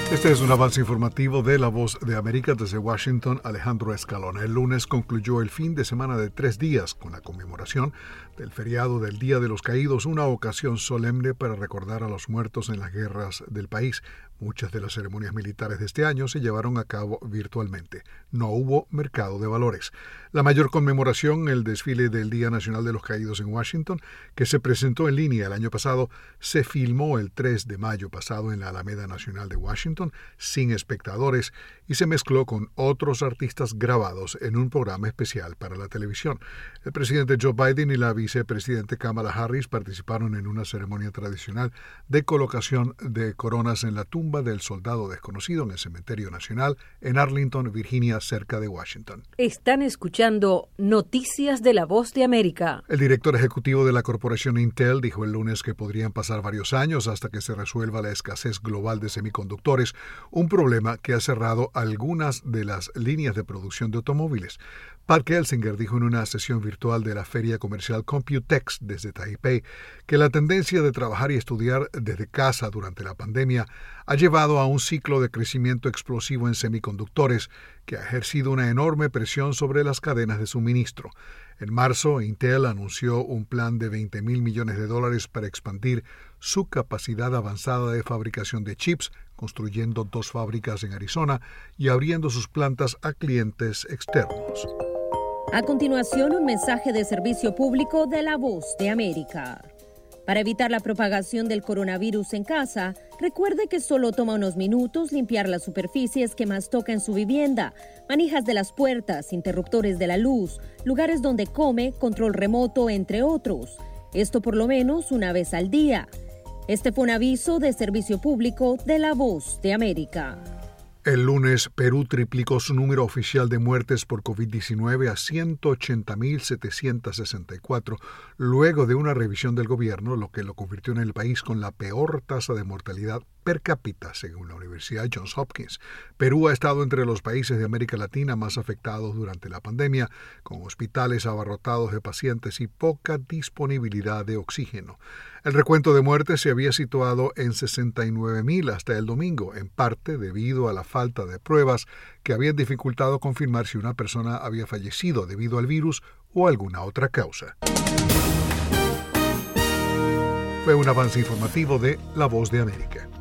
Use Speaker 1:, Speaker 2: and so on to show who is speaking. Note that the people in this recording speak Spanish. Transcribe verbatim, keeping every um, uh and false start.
Speaker 1: Este es un avance informativo de La Voz de América desde Washington. Alejandro Escalona. El lunes concluyó el fin de semana de tres días con la conmemoración del feriado del Día de los Caídos, una ocasión solemne para recordar a los muertos en las guerras del país. Muchas de las ceremonias militares de este año se llevaron a cabo virtualmente. No hubo mercado de valores. La mayor conmemoración, el desfile del Día Nacional de los Caídos en Washington, que se presentó en línea el año pasado, se filmó el tres de mayo pasado en la Alameda Nacional de Washington, sin espectadores, y se mezcló con otros artistas grabados en un programa especial para la televisión. El presidente Joe Biden y la vicepresidenta Kamala Harris participaron en una ceremonia tradicional de colocación de coronas en la tumba del soldado desconocido en el Cementerio Nacional en Arlington, Virginia, cerca de Washington.
Speaker 2: Están escuchando Noticias de La Voz de América.
Speaker 1: El director ejecutivo de la corporación Intel dijo el lunes que podrían pasar varios años hasta que se resuelva la escasez global de semiconductores, un problema que ha cerrado algunas de las líneas de producción de automóviles. Pat Gelsinger dijo en una sesión virtual de la feria comercial Computex desde Taipei que la tendencia de trabajar y estudiar desde casa durante la pandemia ha llevado a un ciclo de crecimiento explosivo en semiconductores que ha ejercido una enorme presión sobre las cadenas de suministro. En marzo, Intel anunció un plan de veinte mil millones de dólares para expandir su capacidad avanzada de fabricación de chips, construyendo dos fábricas en Arizona y abriendo sus plantas a clientes externos.
Speaker 2: A continuación, un mensaje de servicio público de La Voz de América. Para evitar la propagación del coronavirus en casa, recuerde que solo toma unos minutos limpiar las superficies que más toca en su vivienda, manijas de las puertas, interruptores de la luz, lugares donde come, control remoto, entre otros. Esto por lo menos una vez al día. Este fue un aviso de servicio público de La Voz de América.
Speaker 1: El lunes, Perú triplicó su número oficial de muertes por COVID diecinueve a ciento ochenta mil setecientos sesenta y cuatro, luego de una revisión del gobierno, lo que lo convirtió en el país con la peor tasa de mortalidad per cápita, según la Universidad Johns Hopkins. Perú ha estado entre los países de América Latina más afectados durante la pandemia, con hospitales abarrotados de pacientes y poca disponibilidad de oxígeno. El recuento de muertes se había situado en sesenta y nueve mil hasta el domingo, en parte debido a la falta de pruebas que habían dificultado confirmar si una persona había fallecido debido al virus o alguna otra causa. Fue un avance informativo de La Voz de América.